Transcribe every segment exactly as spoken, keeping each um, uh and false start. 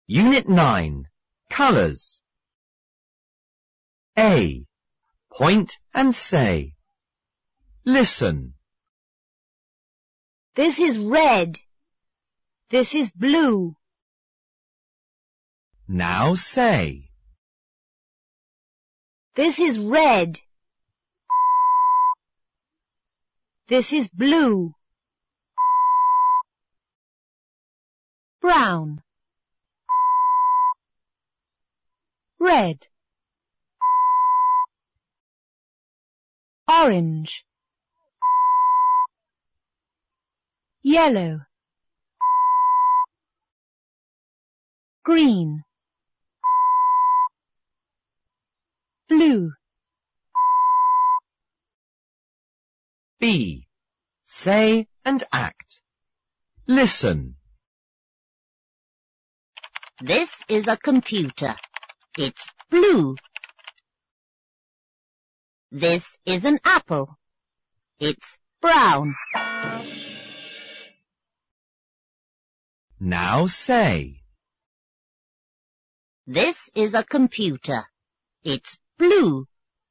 Unit nine. Colours. A. Point and say. Listen. This is red. This is blue. Now say. This is red. This is blue. Brown. Red. Orange. Yellow. Green. Blue. B. Say and act. Listen. This is a computer. It's blue. This is an apple. It's brown. Now say. This is a computer. It's blue.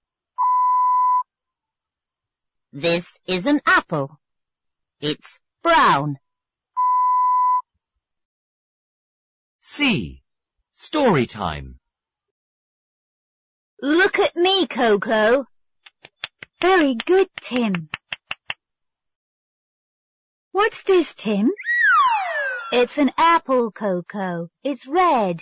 This is an apple. It's brown. C. Story time. Look at me, Coco. Very good, Tim. What's this, Tim? It's an apple, Coco. It's red.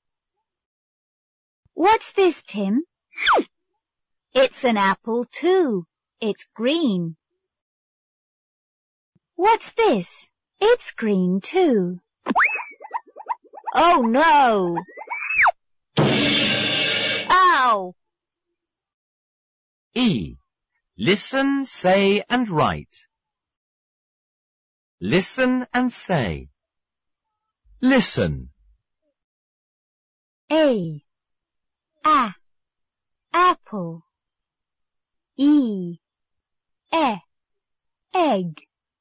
What's this, Tim? It's an apple, too. It's green. What's this? It's green, too. Oh, no! Ow! E. Listen, say and write. Listen and say. Listen. A. A. Apple. E. E. Egg.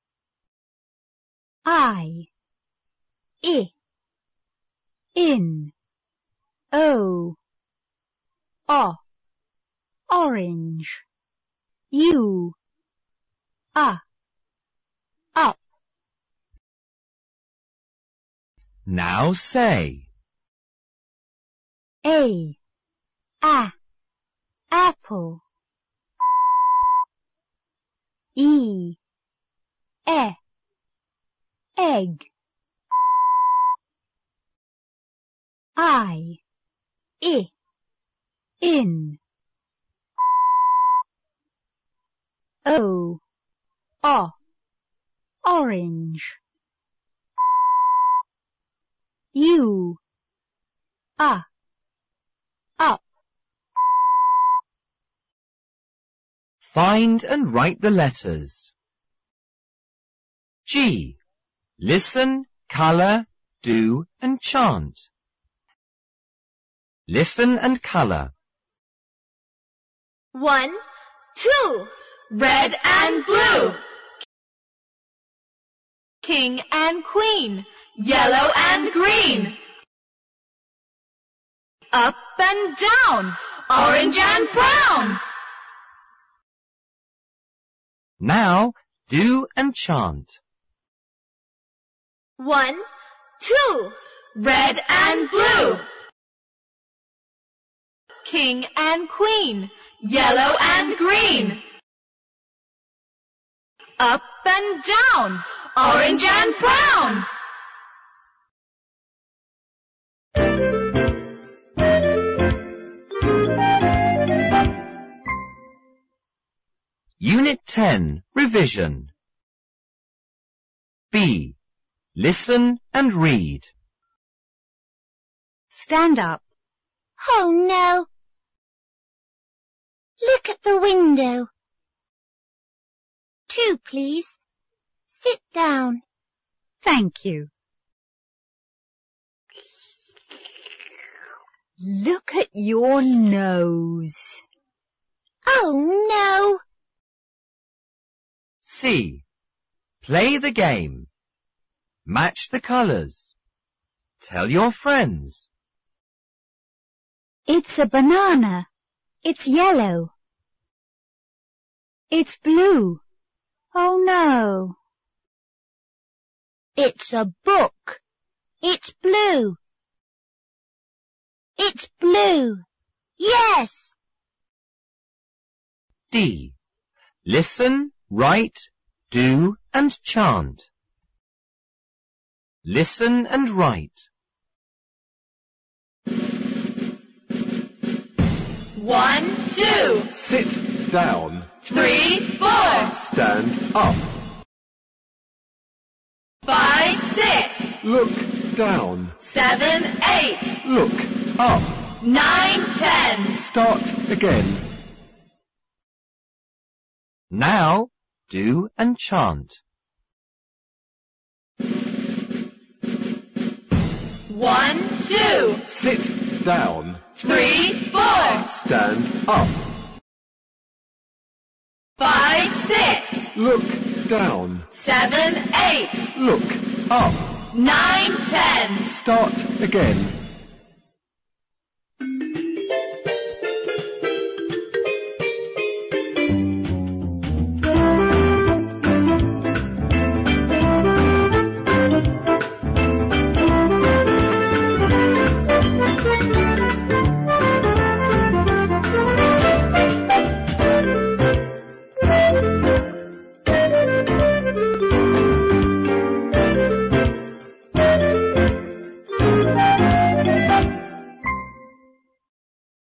I. I. In. O. O. Orange. U. A. Up. Now say. A. A. Apple. E. E. Egg. I. I. In. O. O. Orange. U. A. Up. Find and write the letters. G. Listen, colour, do and chant. Listen and colour. One, two, red and blue. King and queen, yellow and green. Up and down, orange and brown. Now do and chant. One, two, red and blue. King and queen, yellow and green. Up and down, orange and brown. Unit ten, Revision. B. Listen and read. Stand up. Oh, no. Look at the window. Two, please. Sit down. Thank you. Look at your nose. Oh, no. C. Play the game. Match the colours. Tell your friends. It's a banana. It's yellow. It's blue. Oh no. It's a book. It's blue. It's blue. Yes. D. Listen, write, do and chant. Listen and write. One, two, Sit down. three, four, Stand up. five, six, Look down. seven, eight, Look up. nine, ten. Start again. Now, do and chant. One, two, Sit down. three, four, Stand up. five, six, Look down. seven, eight, Look up. nine, ten. Start again.